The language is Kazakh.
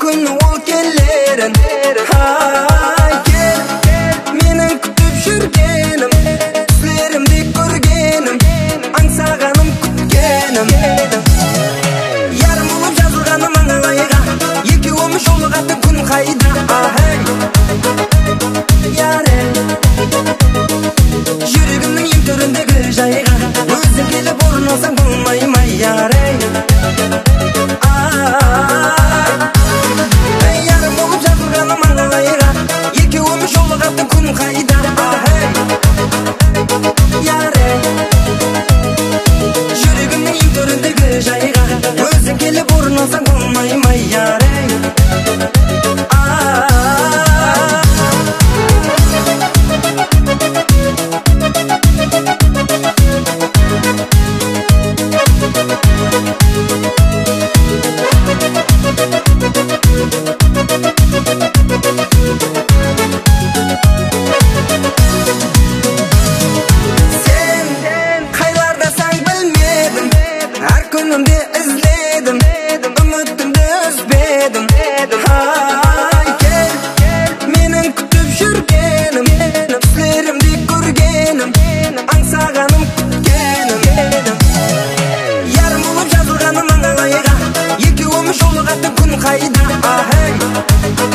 күн ол келерін. Ай, кел, менің күтіп жүргенім, сүзлерімді көргенім, аңсағаным күткенім. Ярым болып жазылғаным аңғайға, екеуіміз жолығатын күн қайда. Яре, жүрегімнің ең төріндегі жайға, өзің келіп орын алсаң болмай ма, яре. Ярым болып жазылғаным аңғайға, екеуіміз жолығатын күн қайда. Яре, жүрегімнің ең төріндегі жайға, өзің келіп орын алсаң болмай ма, яре. Күнімде іздедім, үмітімді үзбедім. Ай, кел, менің күтіп жүргенім, сүзлерімді көргенім, аңсағаным күткенім. Ярым болып жазылғаным аңғайға, екеуіміз жолығатын күн қайда.